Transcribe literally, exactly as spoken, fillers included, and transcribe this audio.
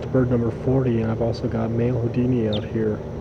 bird number forty, and I've also got male Houdini out here.